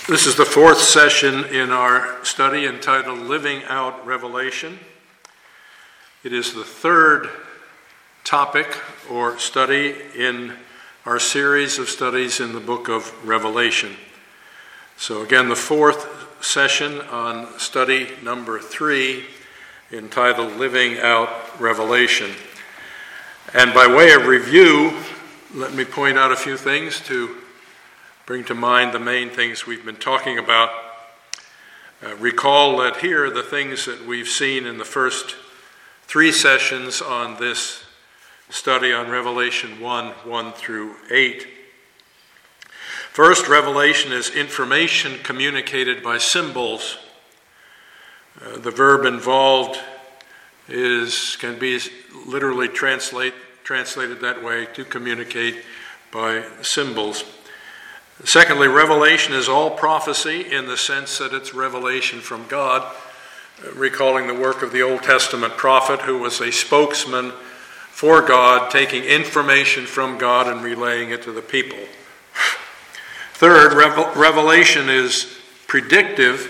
This is the fourth session in our study entitled Living Out Revelation. It is the third topic or study in our series of studies in the book of Revelation. So again, the fourth session on study number 3 entitled Living Out Revelation. And by way of review, let me point out a few things to bring to mind the main things we've been talking about. Recall that here are the things that we've seen in the first 3 sessions on this study on Revelation 1 through 8. First, revelation is information communicated by symbols. The verb involved can be literally translated that way, to communicate by symbols. Secondly, revelation is all prophecy in the sense that it's revelation from God, recalling the work of the Old Testament prophet who was a spokesman for God, taking information from God and relaying it to the people. Third, revelation is predictive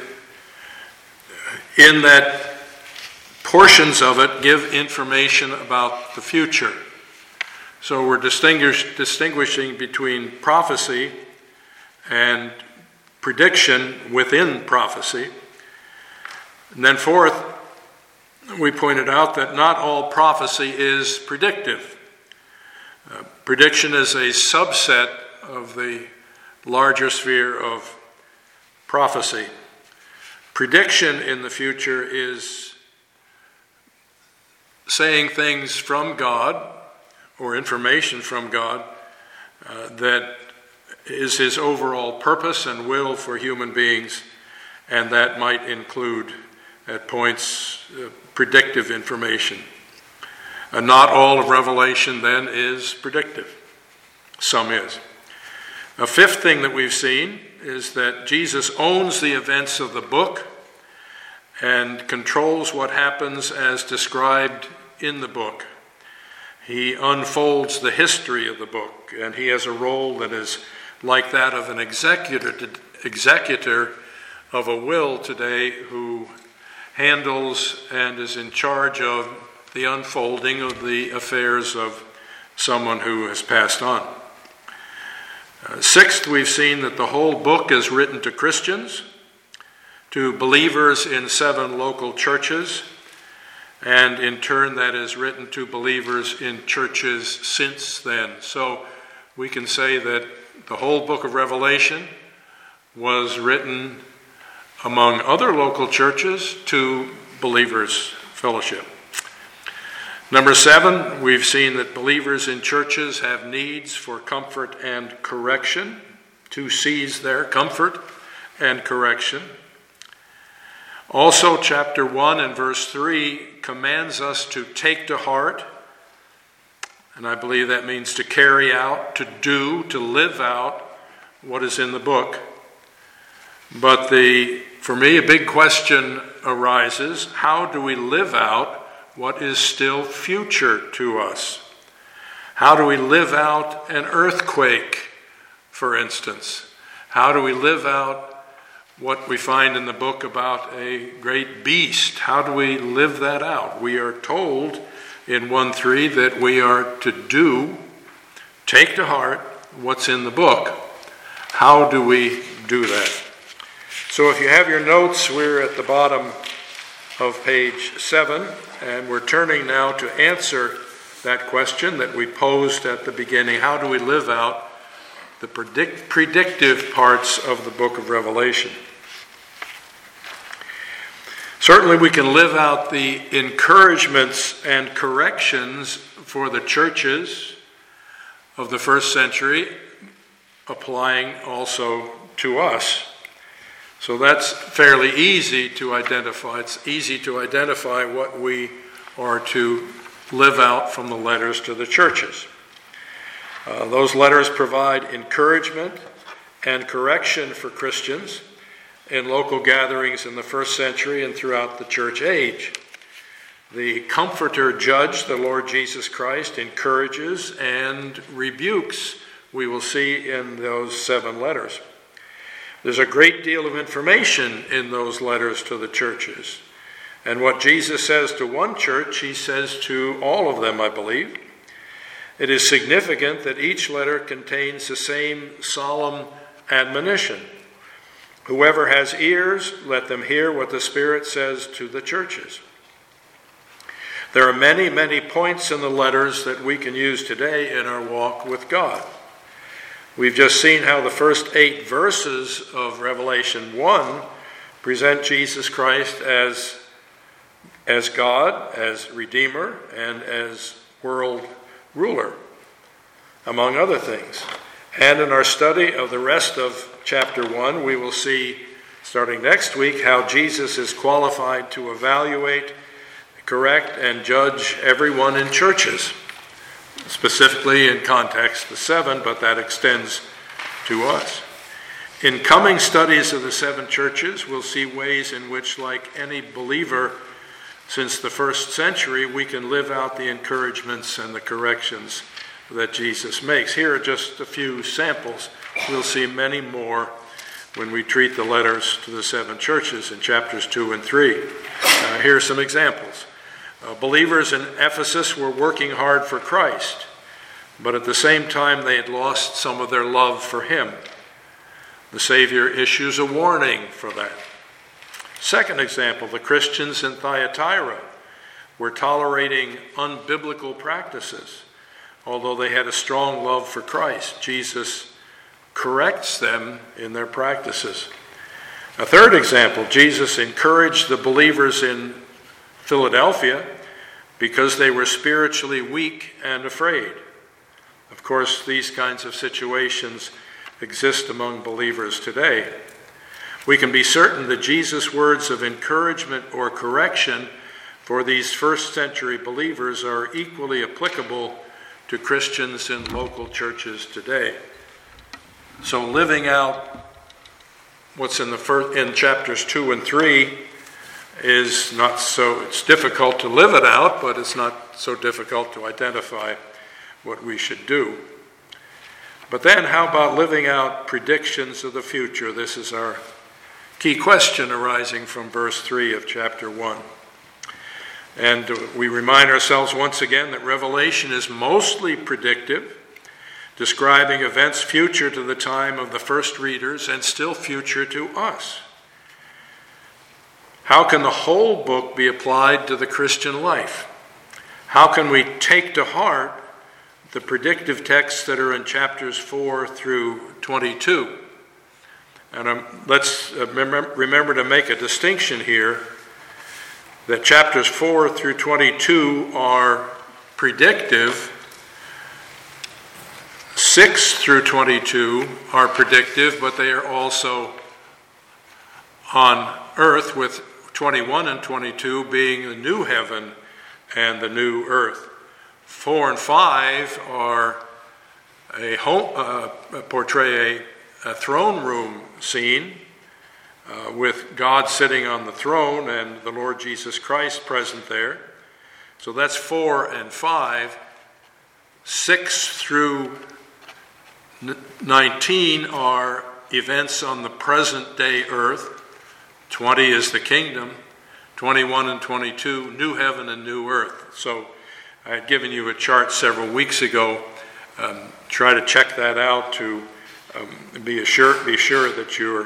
in that portions of it give information about the future. So we're distinguishing between prophecy and prediction within prophecy. And then fourth, we pointed out that not all prophecy is predictive. Prediction is a subset of the larger sphere of prophecy. Prediction in the future is saying things from God or information from God that is his overall purpose and will for human beings, and that might include, at points, predictive information. And not all of Revelation, then, is predictive. Some is. A fifth thing that we've seen is that Jesus owns the events of the book and controls what happens as described in the book. He unfolds the history of the book, and he has a role that is like that of an executor of a will today who handles and is in charge of the unfolding of the affairs of someone who has passed on. Sixth, we've seen that the whole book is written to Christians, to believers in 7 local churches, and in turn that is written to believers in churches since then. So we can say that the whole book of Revelation was written among other local churches to believers' fellowship. Number 7, we've seen that believers in churches have needs for comfort and correction. 2 C's there, comfort and correction. Also, chapter 1 and verse 3 commands us to take to heart, and I believe that means to carry out, to do, to live out what is in the book. But for me, a big question arises: how do we live out what is still future to us? How do we live out an earthquake, for instance? How do we live out what we find in the book about a great beast? How do we live that out? We are told in 1:3 that we are to take to heart what's in the book. How do we do that? So if you have your notes, we're at the bottom of page 7, and we're turning now to answer that question that we posed at the beginning. How do we live out the predictive parts of the book of Revelation? Certainly we can live out the encouragements and corrections for the churches of the first century, applying also to us. So that's fairly easy to identify. It's easy to identify what we are to live out from the letters to the churches. Those letters provide encouragement and correction for Christians in local gatherings in the first century and throughout the church age. The Comforter Judge, the Lord Jesus Christ, encourages and rebukes, we will see in those 7 letters. There's a great deal of information in those letters to the churches. And what Jesus says to one church, he says to all of them, I believe. It is significant that each letter contains the same solemn admonition. Whoever has ears, let them hear what the Spirit says to the churches. There are many, many points in the letters that we can use today in our walk with God. We've just seen how the first 8 verses of Revelation 1 present Jesus Christ as God, as Redeemer, and as world ruler, among other things. And in our study of the rest of chapter 1, we will see, starting next week, how Jesus is qualified to evaluate, correct, and judge everyone in churches, specifically in context the 7, but that extends to us. In coming studies of the 7 churches, we'll see ways in which, like any believer since the first century, we can live out the encouragements and the corrections that Jesus makes. Here are just a few samples. We'll see many more when we treat the letters to the 7 churches in chapters 2 and 3. Here are some examples. Believers in Ephesus were working hard for Christ, but at the same time they had lost some of their love for him. The Savior issues a warning for that. Second example, the Christians in Thyatira were tolerating unbiblical practices, although they had a strong love for Christ. Jesus corrects them in their practices. A third example, Jesus encouraged the believers in Philadelphia because they were spiritually weak and afraid. Of course, these kinds of situations exist among believers today. We can be certain that Jesus' words of encouragement or correction for these first century believers are equally applicable to Christians in local churches today. So living out what's in chapters 2 and 3 is not so, it's difficult to live it out, but it's not so difficult to identify what we should do. But then how about living out predictions of the future? This is our key question arising from verse 3 of chapter 1. And we remind ourselves once again that Revelation is mostly predictive, describing events future to the time of the first readers and still future to us. How can the whole book be applied to the Christian life? How can we take to heart the predictive texts that are in chapters 4 through 22? And let's remember to make a distinction here that chapters 4 through 22 are predictive. 6 through 22 are predictive, but they are also on earth, with 21 and 22 being the new heaven and the new earth. 4 and 5 are portray a throne room scene with God sitting on the throne and the Lord Jesus Christ present there. So that's 4 and 5. 6 through 19 are events on the present day earth. 20 is the kingdom. 21 and 22, new heaven and new earth. So I had given you a chart several weeks ago. Try to check that out to be sure that you're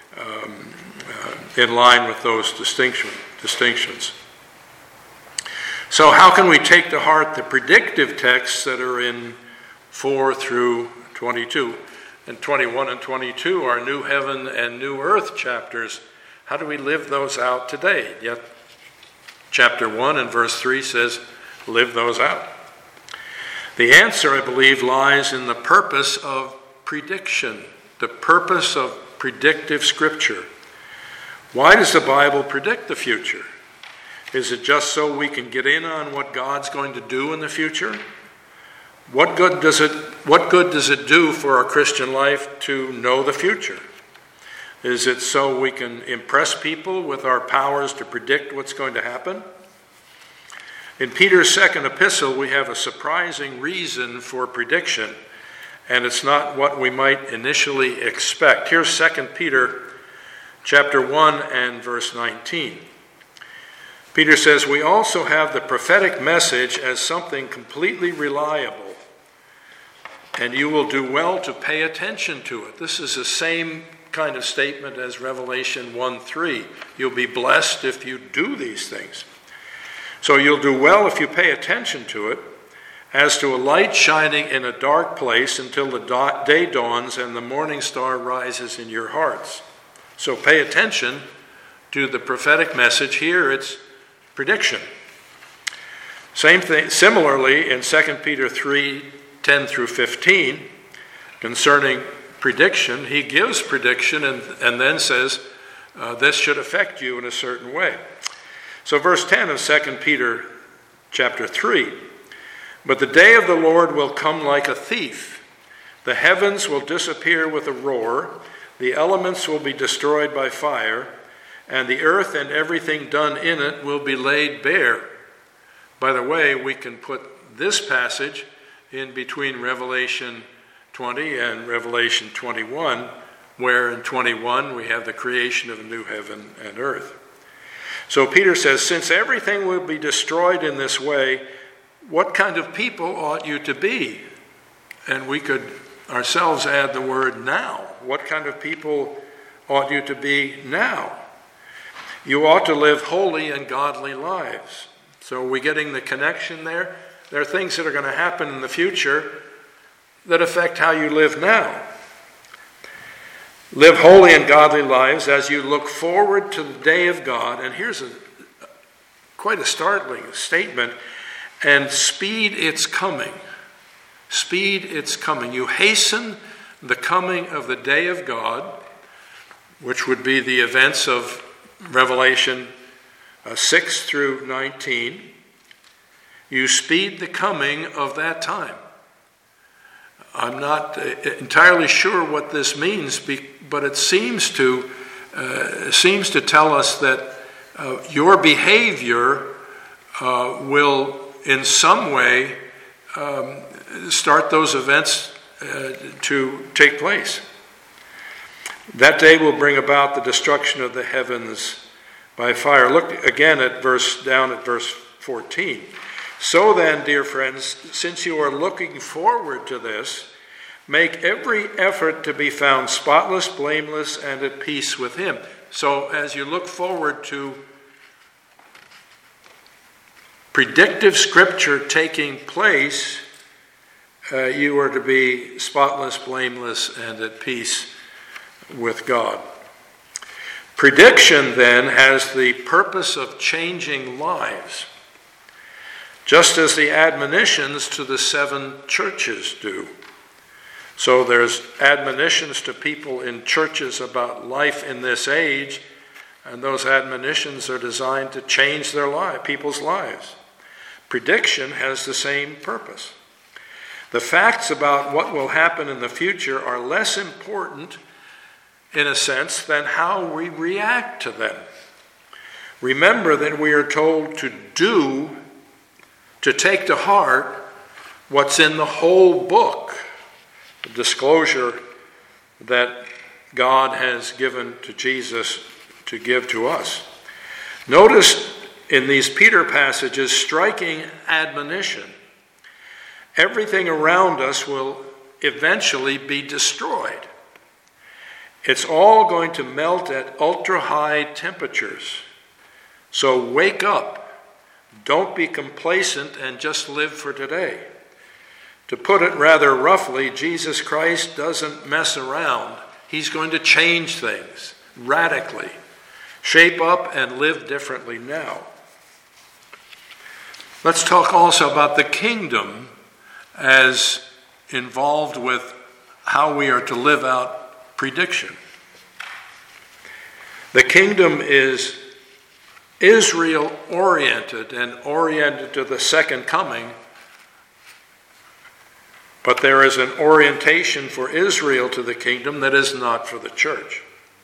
in line with those distinctions. So how can we take to heart the predictive texts that are in 4 through 22? And 21 and 22 are new heaven and new earth chapters. How do we live those out today? Yet chapter 1 and verse 3 says, live those out. The answer, I believe, lies in the purpose of prediction, the purpose of predictive scripture. Why does the Bible predict the future? Is it just so we can get in on what God's going to do in the future? What good does it do for our Christian life to know the future? Is it so we can impress people with our powers to predict what's going to happen? In Peter's second epistle, we have a surprising reason for prediction, and it's not what we might initially expect. Here's 2 Peter chapter 1 and verse 19. Peter says, "We also have the prophetic message as something completely reliable, and you will do well to pay attention to it." This is the same kind of statement as Revelation 1:3. You'll be blessed if you do these things. So you'll do well if you pay attention to it, as to a light shining in a dark place until the day dawns and the morning star rises in your hearts. So pay attention to the prophetic message. Here it's prediction. Same thing, similarly in 2 Peter 3:10 through 15, concerning prediction, he gives prediction and then says, this should affect you in a certain way. So verse 10 of 2 Peter chapter 3, "But the day of the Lord will come like a thief. The heavens will disappear with a roar, the elements will be destroyed by fire, and the earth and everything done in it will be laid bare." By the way, we can put this passage in between Revelation 20 and Revelation 21, where in 21 we have the creation of a new heaven and earth. So Peter says, since everything will be destroyed in this way, what kind of people ought you to be? And we could ourselves add the word now. What kind of people ought you to be now? You ought to live holy and godly lives. So are we getting the connection there? There are things that are going to happen in the future that affect how you live now. Live holy and godly lives as you look forward to the day of God. And here's quite a startling statement. And speed its coming. Speed its coming. You hasten the coming of the day of God, which would be the events of Revelation 6 through 19. You speed the coming of that time. I'm not entirely sure what this means, but it seems to tell us that your behavior will in some way start those events to take place. That day will bring about the destruction of the heavens by fire. Look again at verse 14. So then, dear friends, since you are looking forward to this, make every effort to be found spotless, blameless, and at peace with him. So as you look forward to predictive scripture taking place, you are to be spotless, blameless, and at peace with God. Prediction, then, has the purpose of changing lives, just as the admonitions to the 7 churches do. So there's admonitions to people in churches about life in this age, and those admonitions are designed to change people's lives. Prediction has the same purpose. The facts about what will happen in the future are less important, in a sense, than how we react to them. Remember that we are told to take to heart what's in the whole book, the disclosure that God has given to Jesus to give to us. Notice in these Peter passages, striking admonition. Everything around us will eventually be destroyed. It's all going to melt at ultra-high temperatures. So wake up. Don't be complacent and just live for today. To put it rather roughly, Jesus Christ doesn't mess around. He's going to change things radically. Shape up and live differently now. Let's talk also about the kingdom as involved with how we are to live out prediction. The kingdom is Israel-oriented and oriented to the second coming, but there is an orientation for Israel to the kingdom that is not for the church.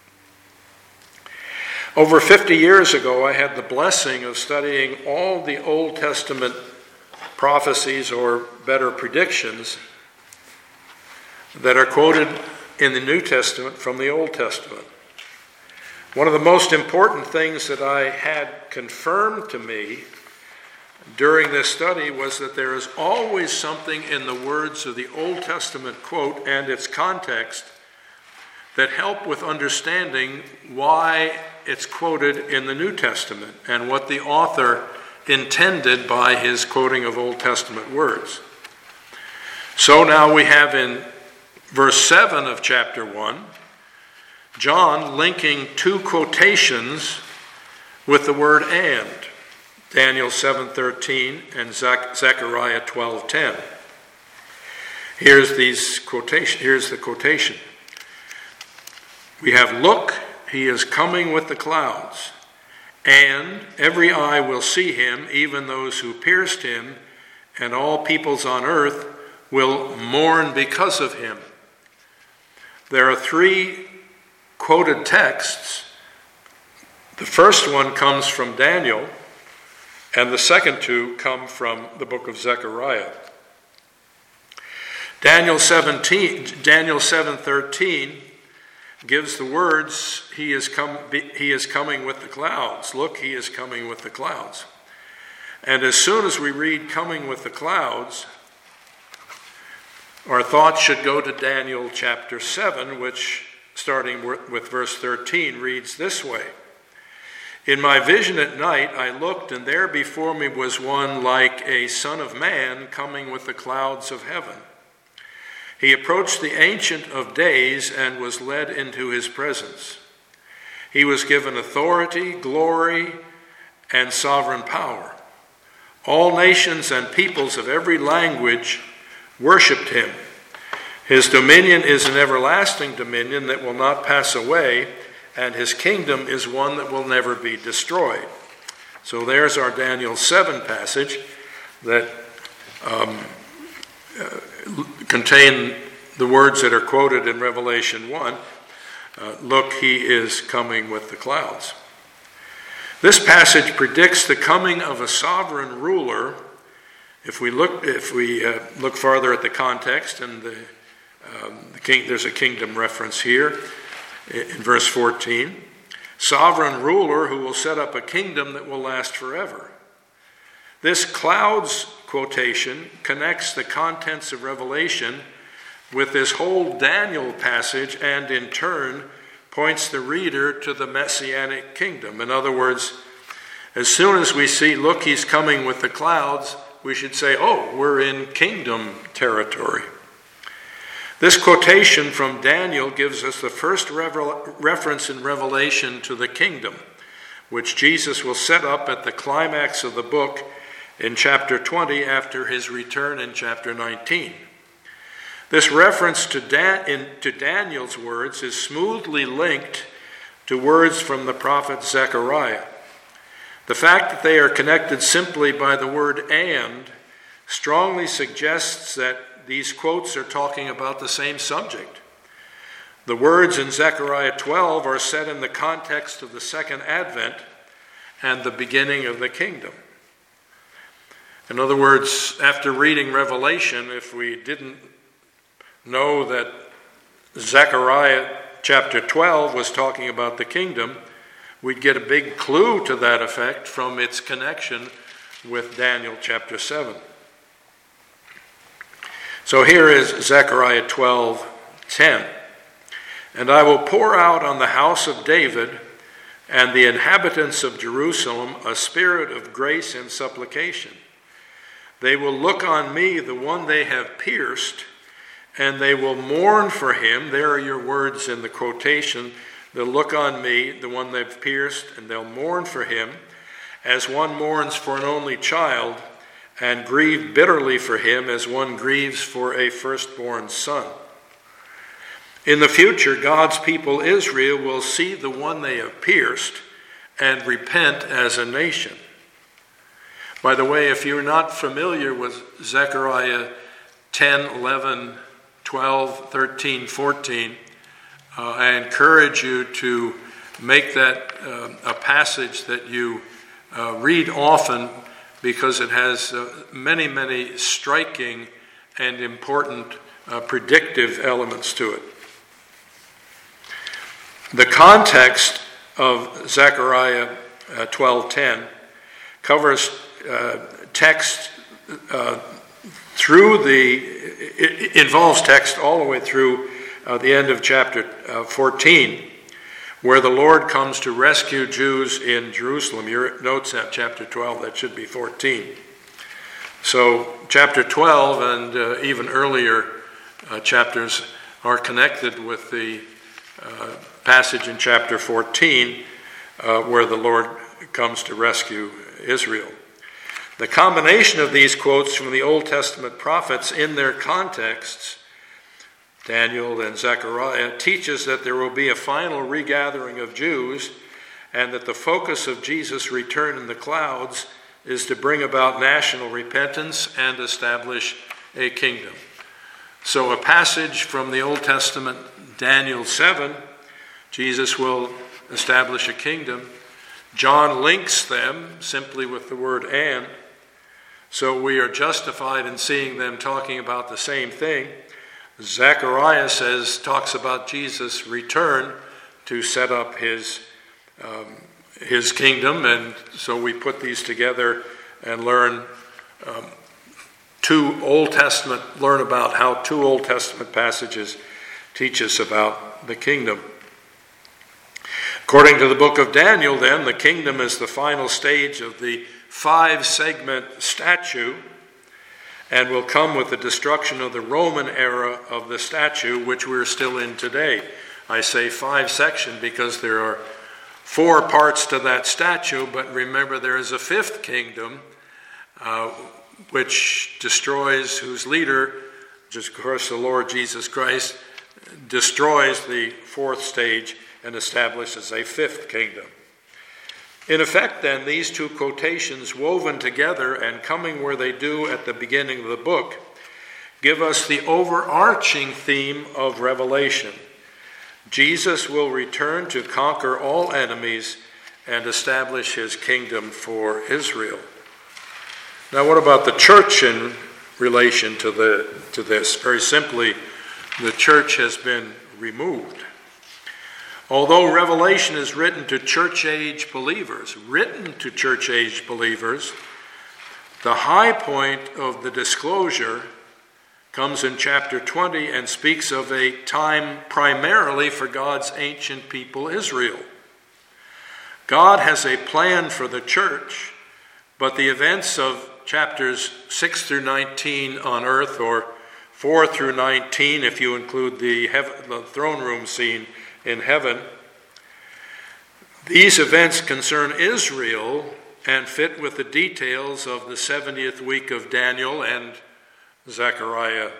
Over 50 years ago, I had the blessing of studying all the Old Testament prophecies, or better, predictions, that are quoted in the New Testament from the Old Testament. One of the most important things that I had confirmed to me during this study was that there is always something in the words of the Old Testament quote and its context that help with understanding why it's quoted in the New Testament and what the author intended by his quoting of Old Testament words. So now we have in verse 7 of chapter 1, John linking two quotations with the word "and," Daniel 7:13 and Zechariah 12:10. Here's the quotation. We have, "Look, he is coming with the clouds, and every eye will see him, even those who pierced him, and all peoples on earth will mourn because of him." There are three quoted texts. The first one comes from Daniel, and the second two come from the book of Zechariah. Daniel 7:13 gives the words, he is coming with the clouds. Look, he is coming with the clouds. And as soon as we read "coming with the clouds," our thoughts should go to Daniel chapter 7, which, starting with verse 13, reads this way. "In my vision at night I looked, and there before me was one like a son of man coming with the clouds of heaven. He approached the Ancient of Days and was led into his presence. He was given authority, glory, and sovereign power. All nations and peoples of every language worshipped him. His dominion is an everlasting dominion that will not pass away, and his kingdom is one that will never be destroyed." So there's our Daniel 7 passage that contain the words that are quoted in Revelation 1. Look, he is coming with the clouds. This passage predicts the coming of a sovereign ruler. If we look farther at the context, and there's a kingdom reference here in verse 14. Sovereign ruler who will set up a kingdom that will last forever. This clouds quotation connects the contents of Revelation with this whole Daniel passage, and in turn points the reader to the Messianic kingdom. In other words, as soon as we see, "Look, he's coming with the clouds," we should say, "Oh, we're in kingdom territory." This quotation from Daniel gives us the first reference in Revelation to the kingdom, which Jesus will set up at the climax of the book in chapter 20 after his return in chapter 19. This reference to Daniel's words is smoothly linked to words from the prophet Zechariah. The fact that they are connected simply by the word "and" strongly suggests that these quotes are talking about the same subject. The words in Zechariah 12 are set in the context of the second advent and the beginning of the kingdom. In other words, after reading Revelation, if we didn't know that Zechariah chapter 12 was talking about the kingdom, we'd get a big clue to that effect from its connection with Daniel chapter 7. So here is Zechariah 12:10. "And I will pour out on the house of David and the inhabitants of Jerusalem a spirit of grace and supplication. They will look on me, the one they have pierced, and they will mourn for him." There are your words in the quotation. "They'll look on me, the one they've pierced, and they'll mourn for him, as one mourns for an only child, and grieve bitterly for him as one grieves for a firstborn son." In the future, God's people Israel will see the one they have pierced and repent as a nation. By the way, if you're not familiar with Zechariah 10, 11, 12, 13, 14, I encourage you to make that a passage that you read often, because it has many, many striking and important predictive elements to it. The context of Zechariah 12:10 covers text it involves text all the way through the end of chapter 14, where the Lord comes to rescue Jews in Jerusalem. Your notes at chapter 12, that should be 14. So chapter 12 and even earlier chapters are connected with the passage in chapter 14 where the Lord comes to rescue Israel. The combination of these quotes from the Old Testament prophets in their contexts, Daniel and Zechariah, teaches that there will be a final regathering of Jews and that the focus of Jesus' return in the clouds is to bring about national repentance and establish a kingdom. So a passage from the Old Testament, Daniel 7, Jesus will establish a kingdom. John links them simply with the word "and." So we are justified in seeing them talking about the same thing. Zechariah talks about Jesus' return to set up his kingdom, and so we put these together and learn about how two Old Testament passages teach us about the kingdom. According to the book of Daniel, then, the kingdom is the final stage of the 5-segment statue and will come with the destruction of the Roman era of the statue, which we're still in today. I say 5-section because there are 4 parts to that statue, but remember there is a 5th kingdom which destroys, whose leader, just of course the Lord Jesus Christ, destroys the 4th stage and establishes a 5th kingdom. In effect, then, these two quotations woven together and coming where they do at the beginning of the book give us the overarching theme of Revelation. Jesus will return to conquer all enemies and establish his kingdom for Israel. Now, what about the church in relation to this? Very simply, the church has been removed. Although Revelation is written to church-age believers, the high point of the disclosure comes in chapter 20 and speaks of a time primarily for God's ancient people, Israel. God has a plan for the church, but the events of chapters 6 through 19 on earth, or 4 through 19 if you include the throne room scene in heaven, these events concern Israel and fit with the details of the 70th week of Daniel and Daniel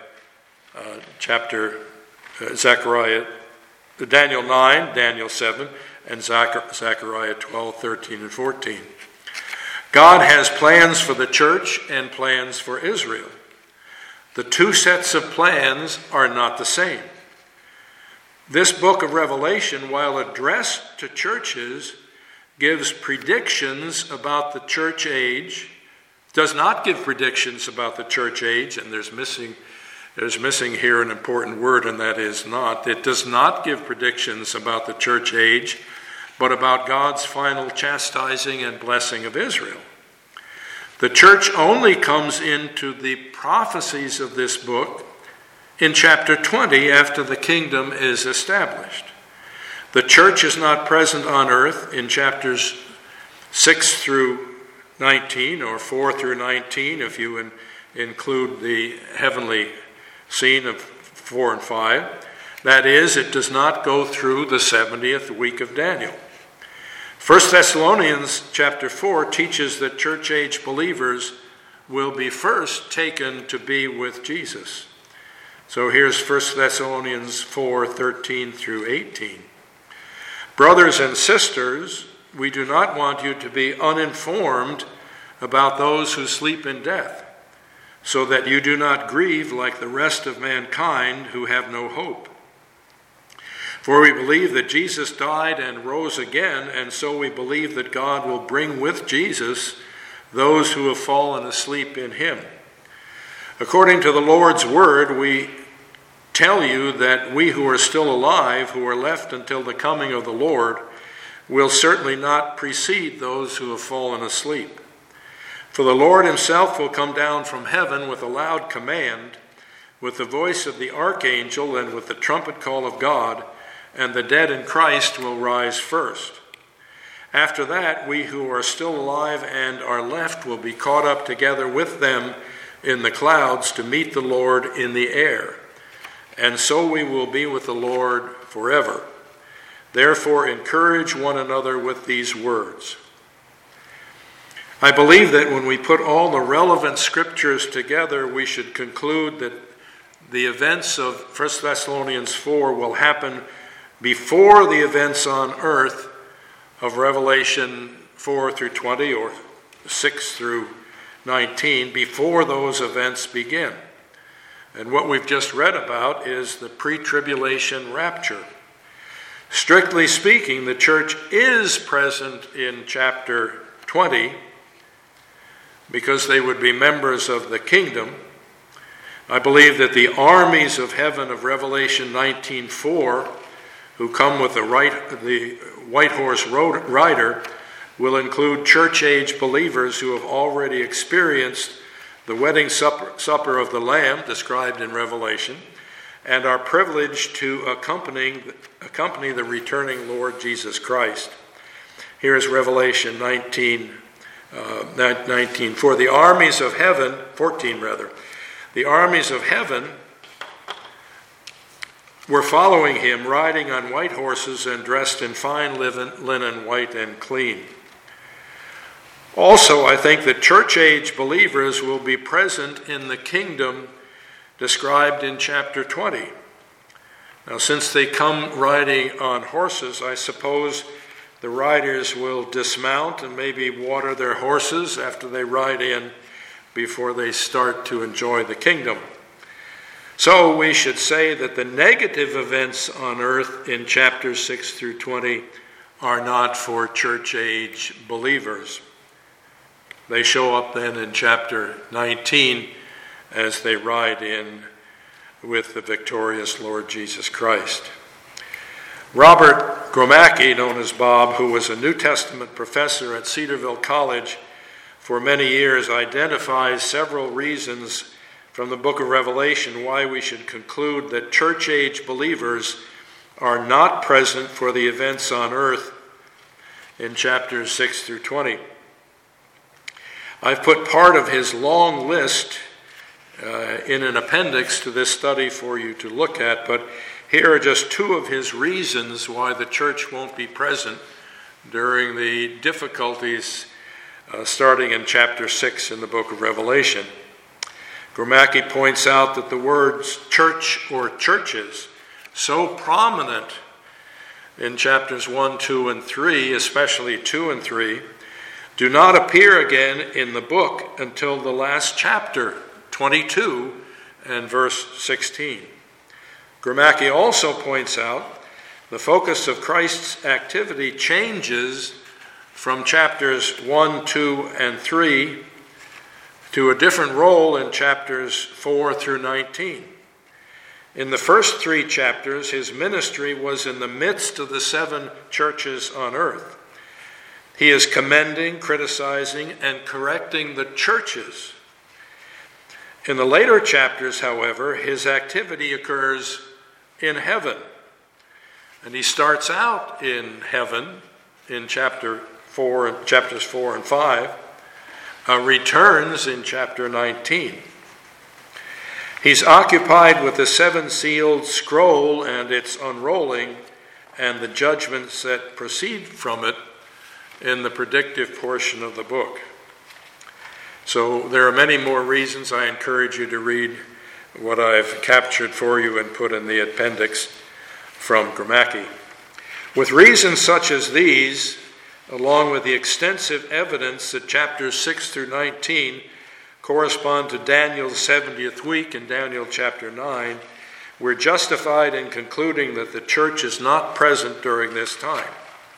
9, Daniel 7, and Zechariah 12, 13, and 14. God has plans for the church and plans for Israel. The two sets of plans are not the same. This book of Revelation, while addressed to churches, gives predictions about the church age, does not give predictions about the church age, and there's missing here an important word, and that is not. It does not give predictions about the church age, but about God's final chastising and blessing of Israel. The church only comes into the prophecies of this book in chapter 20 after the kingdom is established. The church is not present on earth in chapters 6 through 19, or 4 through 19 if you include the heavenly scene of 4 and 5. That is, it does not go through the 70th week of Daniel. 1 Thessalonians chapter 4 teaches that church-age believers will be first taken to be with Jesus. So here's 1 Thessalonians 4, 13 through 18. Brothers and sisters, we do not want you to be uninformed about those who sleep in death, so that you do not grieve like the rest of mankind who have no hope. For we believe that Jesus died and rose again, and so we believe that God will bring with Jesus those who have fallen asleep in him. According to the Lord's word, we tell you that we who are still alive, who are left until the coming of the Lord, will certainly not precede those who have fallen asleep. For the Lord himself will come down from heaven with a loud command, with the voice of the archangel and with the trumpet call of God, and the dead in Christ will rise first. After that, we who are still alive and are left will be caught up together with them in the clouds to meet the Lord in the air. And so we will be with the Lord forever. Therefore, encourage one another with these words. I believe that when we put all the relevant scriptures together, we should conclude that the events of 1 Thessalonians 4 will happen before the events on earth of Revelation 4 through 20 or 6 through 19, before those events begin. And what we've just read about is the pre-tribulation rapture. Strictly speaking, the church is present in chapter 20 because they would be members of the kingdom. I believe that the armies of heaven of Revelation 19:4, who come with the white horse rider, will include church-age believers who have already experienced the wedding supper of the Lamb, described in Revelation, and are privileged to accompany the returning Lord Jesus Christ. Here is Revelation 19, for the armies of heaven, 14 rather, the armies of heaven were following him, riding on white horses and dressed in fine linen, white and clean. Also, I think that church-age believers will be present in the kingdom described in chapter 20. Now, since they come riding on horses, I suppose the riders will dismount and maybe water their horses after they ride in before they start to enjoy the kingdom. So we should say that the negative events on earth in chapters 6 through 20 are not for church-age believers. They show up then in chapter 19 as they ride in with the victorious Lord Jesus Christ. Robert Gromacki, known as Bob, who was a New Testament professor at Cedarville College for many years, identifies several reasons from the book of Revelation why we should conclude that church-age believers are not present for the events on earth in chapters 6 through 20. I've put part of his long list in an appendix to this study for you to look at, but here are just two of his reasons why the church won't be present during the difficulties starting in chapter 6 in the book of Revelation. Gromacki points out that the words church or churches, so prominent in chapters 1, 2, and 3, especially 2 and 3, do not appear again in the book until the last chapter, 22 and verse 16. Gromacki also points out the focus of Christ's activity changes from chapters 1, 2, and 3 to a different role in chapters 4 through 19. In the first 3 chapters, his ministry was in the midst of the 7 churches on earth. He is commending, criticizing, and correcting the churches. In the later chapters, however, his activity occurs in heaven. And he starts out in heaven in chapters 4 and 5, returns in chapter 19. He's occupied with the 7-sealed scroll and its unrolling and the judgments that proceed from it in the predictive portion of the book. So there are many more reasons. I encourage you to read what I've captured for you and put in the appendix from Gromacki. With reasons such as these, along with the extensive evidence that chapters 6 through 19 correspond to Daniel's 70th week in Daniel chapter 9, we're justified in concluding that the church is not present during this time.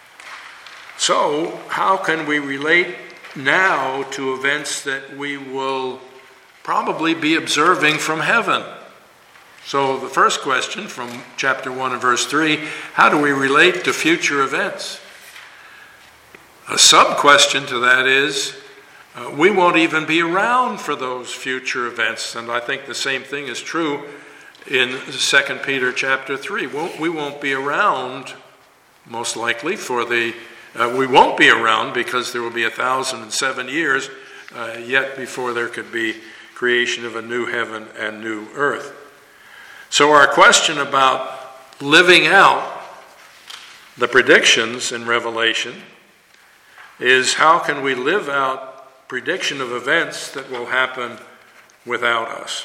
So, how can we relate now to events that we will probably be observing from heaven? So the first question from chapter 1 and verse 3, how do we relate to future events? A sub-question to that is, we won't even be around for those future events. And I think the same thing is true in 2 Peter chapter 3. We won't be around, most likely, we won't be around because there will be 1,007 years yet before there could be creation of a new heaven and new earth. So our question about living out the predictions in Revelation is, how can we live out prediction of events that will happen without us?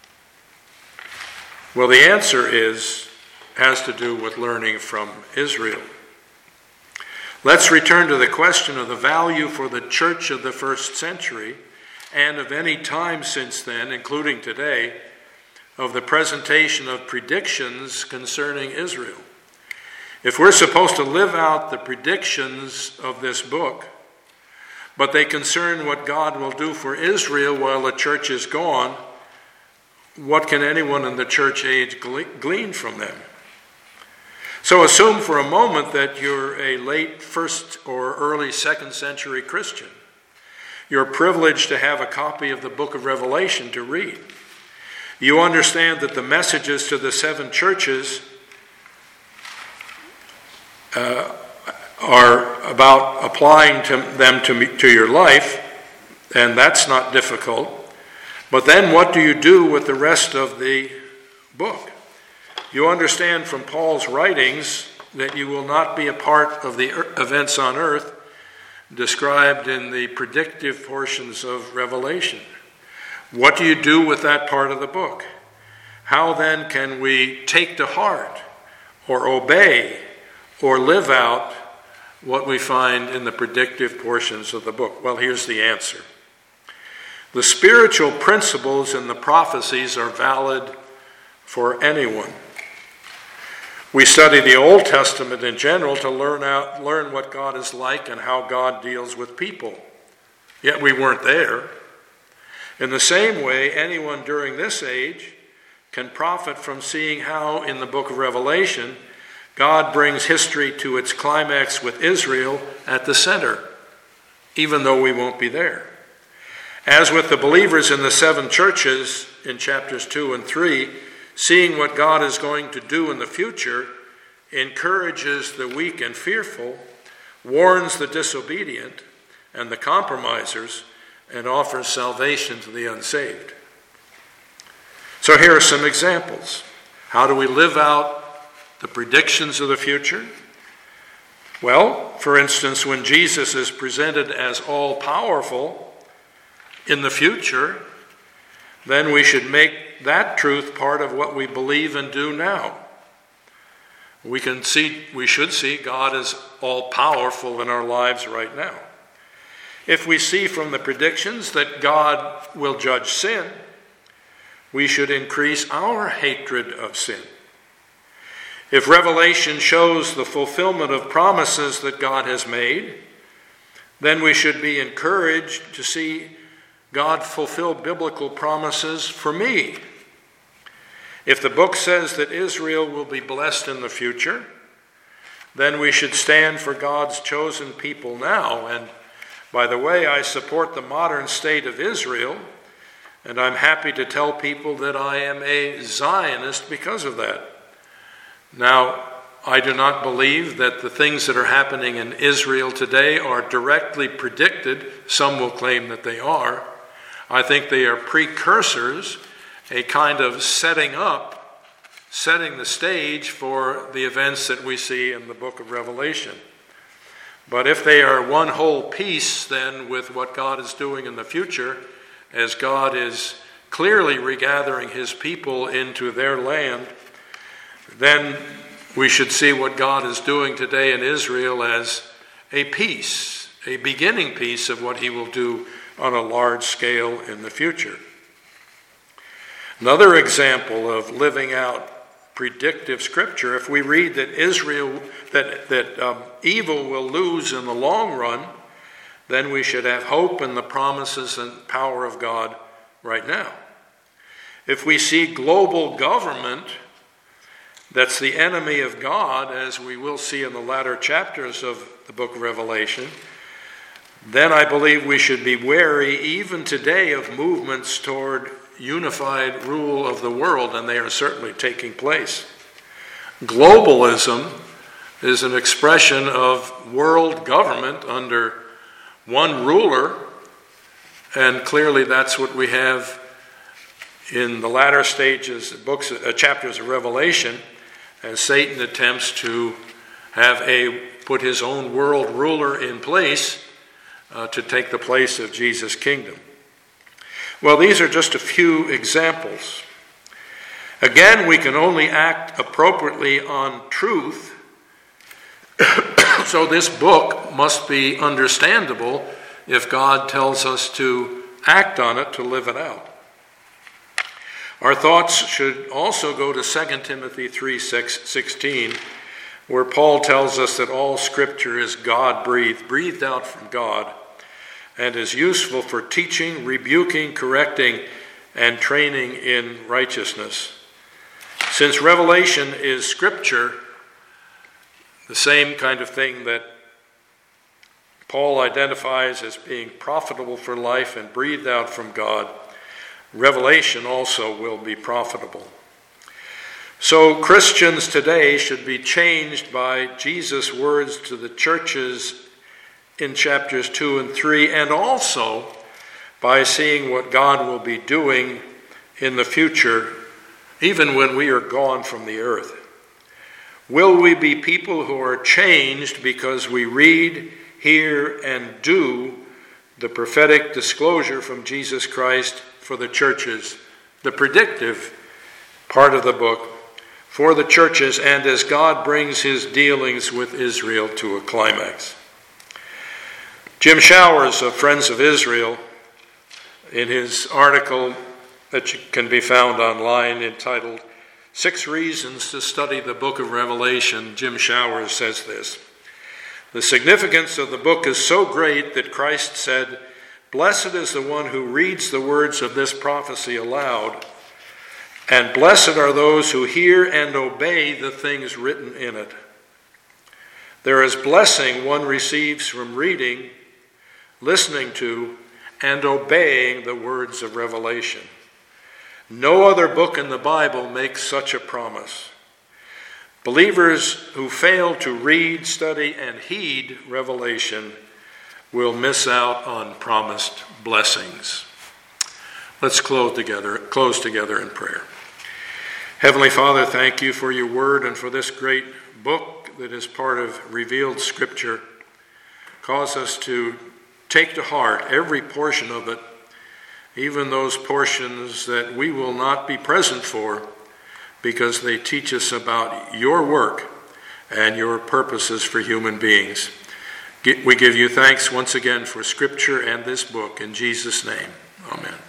Well, the answer has to do with learning from Israel. Let's return to the question of the value for the church of the first century and of any time since then, including today, of the presentation of predictions concerning Israel. If we're supposed to live out the predictions of this book, but they concern what God will do for Israel while the church is gone, what can anyone in the church age glean from them? So assume for a moment that you're a late first or early second century Christian. You're privileged to have a copy of the book of Revelation to read. You understand that the messages to the 7 churches are about applying them to your life, and that's not difficult. But then what do you do with the rest of the book? You understand from Paul's writings that you will not be a part of the events on earth described in the predictive portions of Revelation. What do you do with that part of the book? How then can we take to heart or obey or live out what we find in the predictive portions of the book? Well, here's the answer. The spiritual principles in the prophecies are valid for anyone. We study the Old Testament in general to learn what God is like and how God deals with people. Yet we weren't there. In the same way, anyone during this age can profit from seeing how, in the book of Revelation, God brings history to its climax with Israel at the center, even though we won't be there. As with the believers in the 7 churches in chapters 2 and 3, seeing what God is going to do in the future encourages the weak and fearful, warns the disobedient and the compromisers, and offers salvation to the unsaved. So here are some examples. How do we live out the predictions of the future? Well, for instance, when Jesus is presented as all-powerful in the future, then we should make that truth part of what we believe and do now. We should see God as all-powerful in our lives right now. If we see from the predictions that God will judge sin, we should increase our hatred of sin. If Revelation shows the fulfillment of promises that God has made, then we should be encouraged to see God fulfill biblical promises for me. If the book says that Israel will be blessed in the future, then we should stand for God's chosen people now. And by the way, I support the modern state of Israel, and I'm happy to tell people that I am a Zionist because of that. Now, I do not believe that the things that are happening in Israel today are directly predicted. Some will claim that they are. I think they are precursors, a kind of setting the stage for the events that we see in the book of Revelation. But if they are one whole piece then with what God is doing in the future, as God is clearly regathering his people into their land, then we should see what God is doing today in Israel as a piece, a beginning piece of what he will do on a large scale in the future. Another example of living out predictive scripture, if we read that evil will lose in the long run, then we should have hope in the promises and power of God right now. If we see global government that's the enemy of God, as we will see in the latter chapters of the book of Revelation, then I believe we should be wary even today of movements toward unified rule of the world, and they are certainly taking place. Globalism is an expression of world government under one ruler, and clearly that's what we have in the latter stages, chapters of Revelation, as Satan attempts to put his own world ruler in place to take the place of Jesus' kingdom. Well, these are just a few examples. Again, we can only act appropriately on truth, so this book must be understandable if God tells us to act on it, to live it out. Our thoughts should also go to 2 Timothy 3:16, where Paul tells us that all Scripture is God-breathed, breathed out from God, and is useful for teaching, rebuking, correcting, and training in righteousness. Since Revelation is Scripture, the same kind of thing that Paul identifies as being profitable for life and breathed out from God, Revelation also will be profitable. So Christians today should be changed by Jesus' words to the churches in chapters 2 and 3, and also by seeing what God will be doing in the future, even when we are gone from the earth. Will we be people who are changed because we read, hear, and do the prophetic disclosure from Jesus Christ for the churches, the predictive part of the book for the churches, and as God brings his dealings with Israel to a climax? Jim Showers of Friends of Israel, in his article that can be found online entitled 6 Reasons to Study the Book of Revelation, Jim Showers says this: "The significance of the book is so great that Christ said, 'Blessed is the one who reads the words of this prophecy aloud, and blessed are those who hear and obey the things written in it.' There is blessing one receives from reading, listening to, and obeying the words of Revelation. No other book in the Bible makes such a promise. Believers who fail to read, study, and heed Revelation will miss out on promised blessings." Let's close together in prayer. Heavenly Father, thank you for your word and for this great book that is part of revealed Scripture. Cause us to take to heart every portion of it, even those portions that we will not be present for, because they teach us about your work and your purposes for human beings. We give you thanks once again for Scripture and this book. In Jesus' name, amen.